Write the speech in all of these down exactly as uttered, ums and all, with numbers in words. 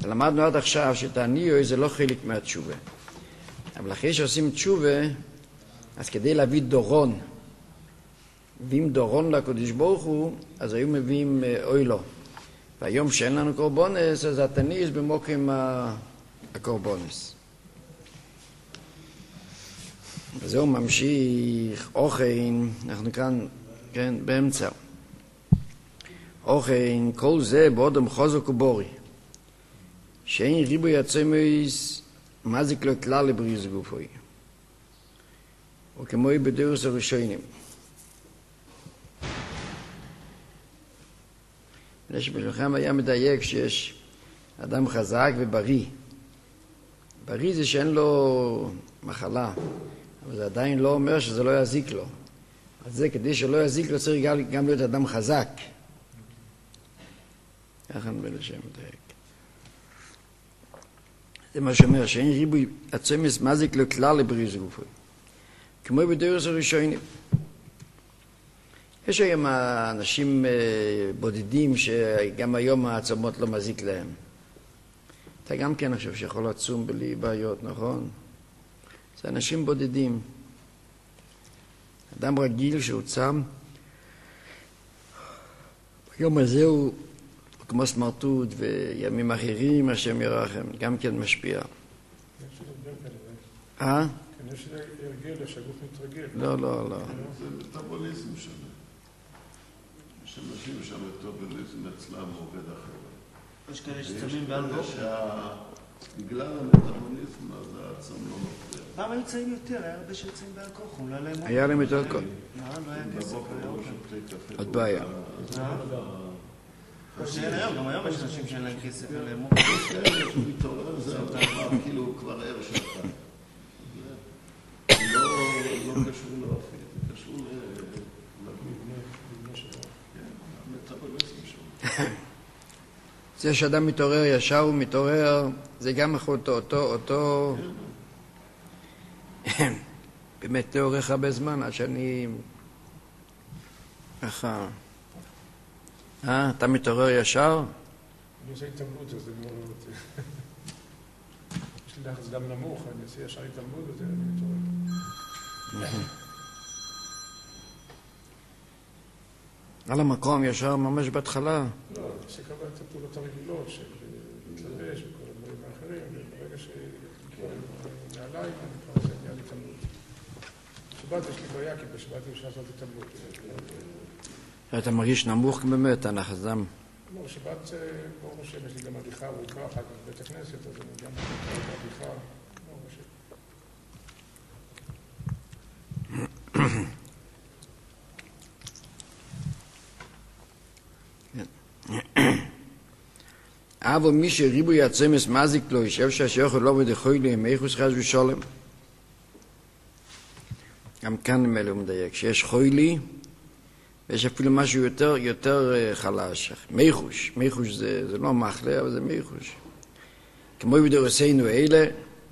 למדנו עד עכשיו שתעניו זה לא חלק מהתשובה. אבל אחרי שעושים תשובה, אז כדי להביא דורון, מביאים דורון לקדוש ברוך הוא, אז היו מביאים אוילו. והיום שאין לנו קורבונס, אז התניס במוקם הקורבונס. וזהו ממשיך, אוכן, אנחנו כאן, כן, באמצע. אוכן, כל זה באודם חוזק ובורי. שאין ריבוי עצמוס, מזיק לו כלל לבריאות גופוי. וכמו בדורס הראשונים. שבשבילכם היה מדייק שיש אדם חזק ובריא. בריא זה שאין לו מחלה, אבל זה עדיין לא אומר שזה לא יזיק לו. אז זה כדי שלא יזיק לו צריך גם להיות אדם חזק. ככה נבין לשם מדייק. זה מה שאומר, שאין ריבוי עצמס מזיק לו כלל לבריאות גופוי. כמו בדורס הראשונים. יש היום אנשים בודדים שגם היום העצמות לא מזיק להם. אתה גם כן חושב שיכול לעצום בלי בעיות, נכון? זה אנשים בודדים. אדם רגיל שהוא צם, ביום הזה הוא כמו סמרטוט וימים אחרים, השם ירחם, גם כן משפיע. אה? כנראה שזה הרגל, שהגוף מתרגל. לא, לא, לא. זה מטאבוליזם שונה. יש אנשים שהמטאבוליזם אצלם עובד אחרת. יש כאלה שצמים בעל בוקר. בגלל המטאבוליזם אז העצם לא מפריע. פעם היו צמים יותר, היה הרבה שצמים בעל כוחם. היה להם יותר כוח. לא היה כסף. עוד בעיה. שאין היום, גם היום יש אנשים שאין להם כסף ולאמור. יש כאלה שהוא מתעורר, זה כאילו כבר ער שעתה. לא קשור לאופי, זה קשור לגוף. המטאבוליזם שלו. זה שאדם מתעורר ישר הוא מתעורר, זה גם אותו, אותו, אותו... באמת לא עורך הרבה זמן עד שאני... ככה... אה, אתה מתעורר ישר? אני עושה התעמלות, אז זה מאוד... יש לי לחץ דם נמוך, אני עושה ישר התעמלות וזה, אני מתעורר. על המקום ישר ממש בהתחלה. לא, אני עושה כמה את הפעולות הרגילות של להתלבש וכל הדברים האחרים, וברגע שכבר נעליים, אני כבר עושה נהיה להתעמלות. בשבת יש לי בעיה, כי בשבת יש לעשות התעמלות. אתה מרגיש נמוך באמת, הנחס דם. לא, בשבת, ברוך השם, יש לי גם הליכה ארוכה, אחר כך בבית הכנסת, אז אני גם הליכה, ברוך השם. אבל מי שריבוי עצמס מזיק לו, ישב שהשיוך לא בדחוי לי, מאיכוס חס ושולם. גם כאן נמלא הוא מדייק, שיש חוי לי, ויש אפילו משהו יותר, יותר חלש. מייחוש, מייחוש זה, זה לא מחלה, אבל זה מייחוש. כמו בדורסינו אלה,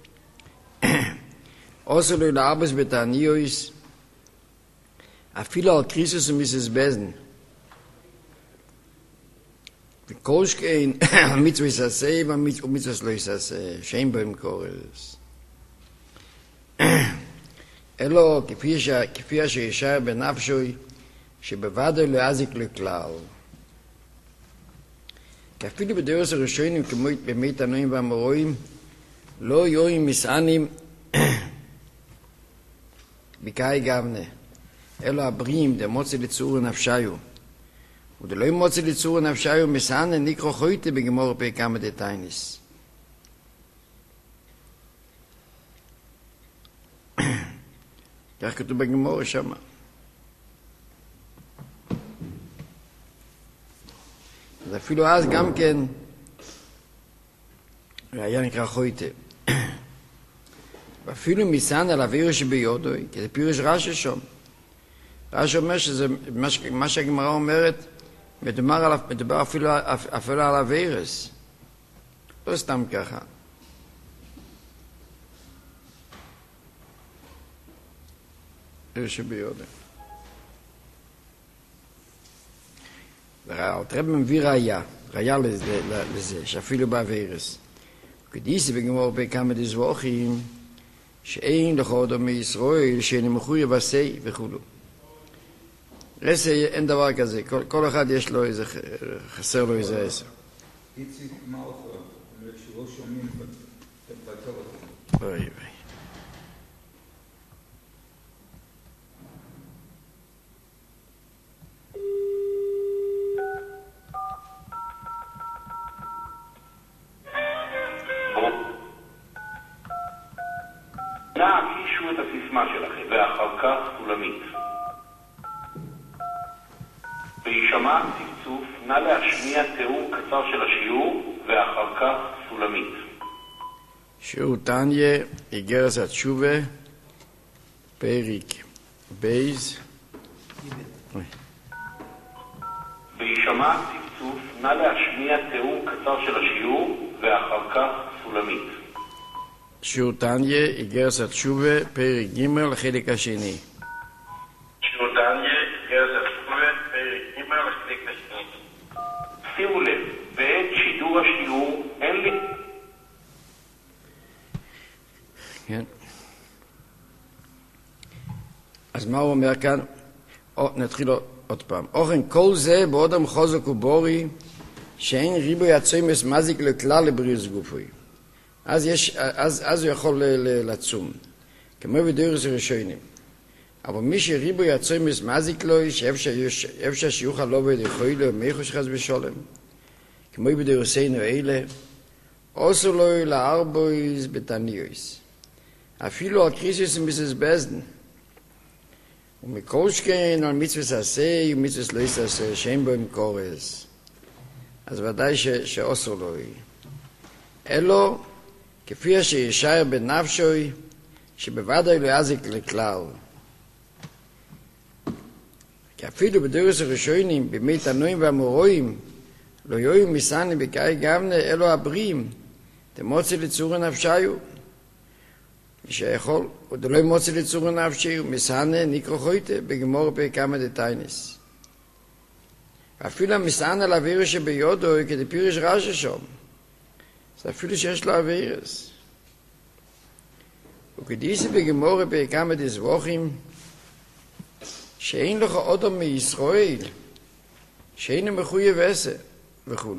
עושה לו לארבס בתעניוס, אפילו על קריסוס ומיסס בזן. וכל שכן, מצווה יסעשה ומצווה לא יסעשה, שאין בהם קורס. אלו כפי שישר בנפשוי, שבוודאי לא יזיק לכלל. כי אפילו בדורס הראשונים, כמו במי תנועים והמרואים, לא יורים מסענים בקאי גבנה. אלו הבריאים, דמוצא לצור נפשיו. ודלא מוצא לצור נפשיו מסענן נקרא חויטה בגמור פי כמה דתייניס. כך כתוב בגמור שמה. אז אפילו אז גם כן היה נקרא חויטה. ואפילו מסענן על אוויר שביודוי, כי זה פירוש רש"י שם. רש"י אומר שזה מה שהגמרא אומרת, מדובר, על, מדובר אפילו, אפילו על הווירס. לא סתם ככה. זה שביודע. הרב מביא ראיה. ראיה לזה, לזה שאפילו בעבירס. כדיסי בגמור בכמה דזבוכים, שאין לך עוד מישראל שאין מחויב עשה וכו'. רסה אין דבר כזה, כל, כל אחד יש לו איזה, חסר לו איזה עשר. איציק מלכה, שלא שומעים בטלפון. אוי אוי. נא הקישו את הסיסמה שלכם, ואחר כך סולמית. בהישמע צפצוף, נא להשמיע תיאור קצר של השיעור, ואחר כך סולמית. שיעור תניה, איגרס התשובה, פרק בייז. בהישמע צפצוף, נא להשמיע תיאור קצר של השיעור, ואחר כך סולמית. שיעור תניה, איגרס התשובה, פרק ג' החלק השני. שיעור תניה, איגרס התשובה, פרק ג' החלק השני. שימו לב, בעת שידור השיעור אין לי... כן. אז מה הוא אומר כאן? או, נתחיל עוד פעם. אוכן, כל זה בעודם חוזק ובורי, שאין ריבוי הצומס מזיק לכלל לבריאות גופוי. אז, יש, אז, אז הוא יכול ל, ל, לצום, כמו בדורס הראשונים. אבל מי שריבוי הצומס מזיק לו, שאפשר שיוכל לא בדחוי לו, מיחוש חס בשולם, כמו בדורסינו אלה, עושו לו לארבויס בתניוס. אפילו על קריסיוס ומיסוס בזדן. ומכל שכן על מצווה עשה ומצווה לא עשה, שאין בו עם קורס. אז ודאי ש, שעושו לו. אלו, כפי שישאר בנפשוי, שבוודאי לא יזיק לכלל. כי אפילו בדורס הראשונים, בימי תנועים והמורואים, לא יהיו מסענים בקאי גמנה, אלו הבריאים, תמוציא לצור נפשיו. מי שיכול, עוד לא מוציא לצור נפשיו, מסענה נקרא חויטה, בגמור בכמה דתיינס. ואפילו המסענה לאוויר שביודו, כדי פירש רשע שם. זה אפילו שיש לו אווירס. וכדיסי בגמור בכמה דזבוכים, שאין לך אודם מישראל, שאין מחויב עשה, וכו'.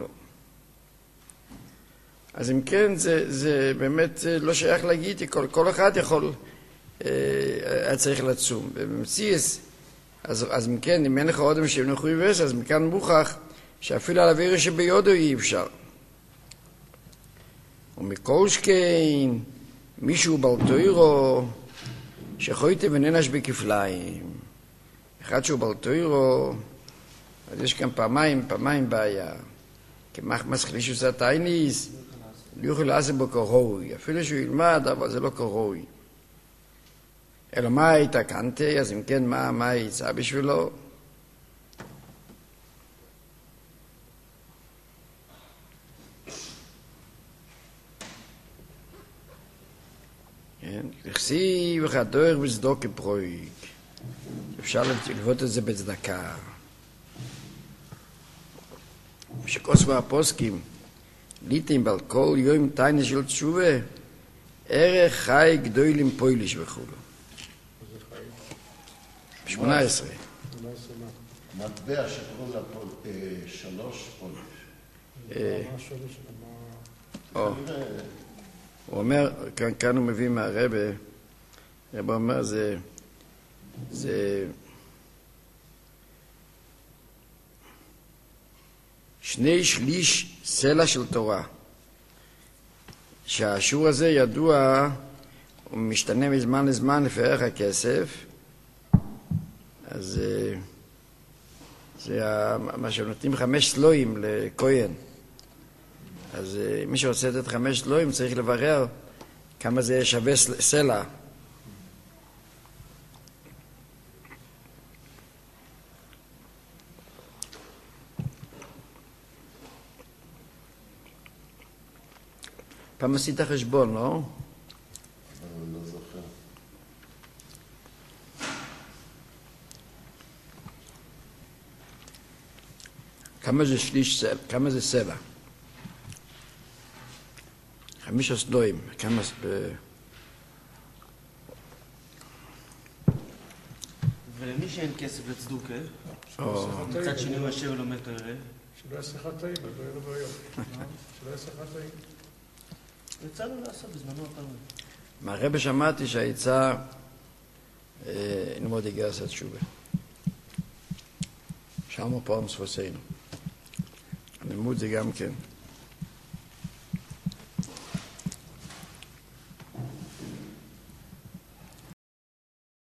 אז אם כן, זה, זה באמת לא שייך להגיד, כל, כל אחד יכול, היה צריך לצום. ובמציאס, אז, אז אם כן, אם אין לך אודם שאין מחויב עשה, אז מכאן מוכח שאפילו על אוויר שביודו אי אפשר. ומכל שכן, מישהו בלטוירו, שחויטה וננש בכפליים. אחד שהוא בלטוירו, אז יש כאן פעמיים, פעמיים בעיה. כמח מסחלישוס הטייניס, לא יוכל לעשות בו קרוי. אפילו שהוא ילמד, אבל זה לא קרוי. אלא מה הייתה קנטה, אז אם כן, מה, מה היצא בשבילו? כן, לכסי וחדור בצדוק פרויק. אפשר לבנות את זה בצדקה. שכוסו הפוסקים, ליטים בעל כל יום תיינה של תשובה, ערך חי גדולים פויליש וכו'. שמונה עשרה. מטבע שקוראים לה שלוש פוליש. הוא אומר, כאן, כאן הוא מביא מהרבא, הרבא אומר, זה, זה שני שליש סלע של תורה. שהשיעור הזה ידוע, הוא משתנה מזמן לזמן לפי ערך הכסף, אז זה מה שנותנים חמש סלויים לכהן. אז מי שרוצה לתת חמש סלויים צריך לברר כמה זה שווה סלע. פעם עשית חשבון, לא? אני לא זוכר. כמה זה שליש סלע, כמה זה סלע? חמישה סלועים, כמה... ולמי שאין כסף לצדוקה, או... מצד שני הוא יושב ולומד תורה, שלא יעשה חטאים, לא יהיה לו בעיות. שלא יעשה חטאים. יצא לו לעשות בזמנו הפעמים. מהרבא שמעתי שהעצה ללמוד איגרס התשובה. שם פעם ספוסנו. הלימוד זה גם כן.